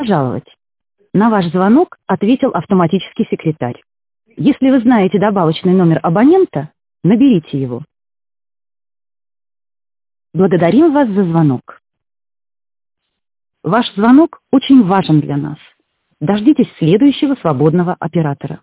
пожаловать. На ваш звонок ответил автоматический секретарь. Если вы знаете добавочный номер абонента, наберите его. Благодарим вас за звонок. Ваш звонок очень важен для нас. Дождитесь следующего свободного оператора.